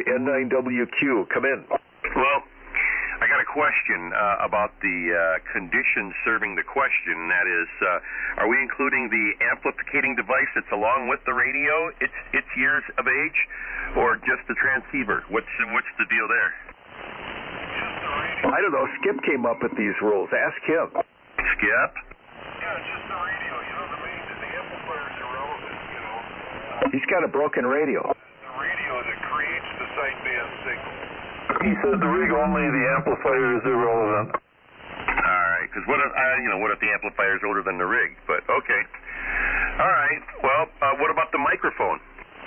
N9WQ. Come in. Well, I got a question about the conditions serving the question. That is, are we including the amplificating device that's along with the radio, its years of age, or just the transceiver? What's the deal there? I don't know. Skip came up with these rules. Ask him. Skip? Yeah, it's just the radio. The amplifier is irrelevant, He's got a broken radio. The radio that creates the sideband signal. He said the rig only, the amplifier is irrelevant. All right, because what if the amplifier is older than the rig? But okay. All right. Well, what about the microphone?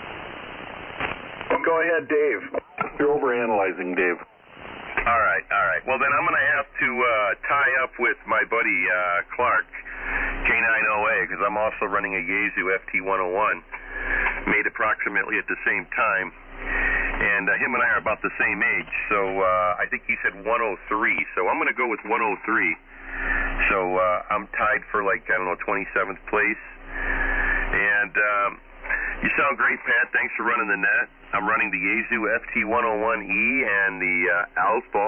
Go ahead, Dave. You're overanalyzing, Dave. All right. Well, then I'm going to have to tie up with my buddy Clark, K9OA, because I'm also running a Yaesu FT101, made approximately at the same time. And him and I are about the same age, so I think he said 103, so I'm going to go with 103. So I'm tied for 27th place. And you sound great, Pat. Thanks for running the net. I'm running the Yaesu FT101E and the Alpha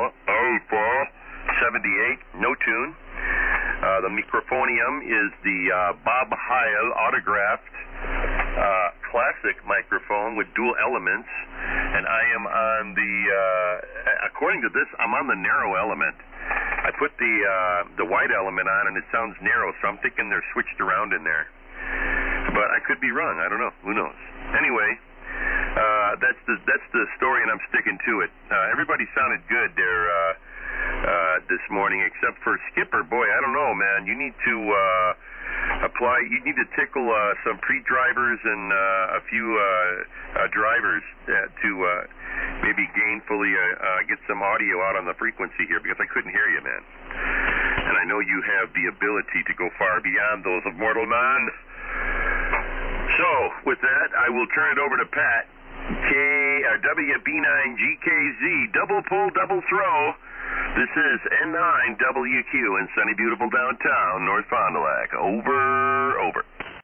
78, no tune. The microphonium is the Bob Heil autographed classic microphone with dual elements, and I am on the according to this, I'm on the narrow element. I put the wide element on and it sounds narrow, so I'm thinking they're switched around in there, but I could be wrong. I don't know. Who knows? Anyway, that's the story, and I'm sticking to it. Everybody sounded good there this morning, except for Skipper. Boy, I don't know, man. You need to you need to tickle some pre-drivers and a few drivers to maybe gainfully get some audio out on the frequency here, because I couldn't hear you, man. And I know you have the ability to go far beyond those of mortal man. So, with that, I will turn it over to Pat. WB9GKZ, double pull, double throw. This is N9WQ in sunny, beautiful downtown North Fond du Lac. Over.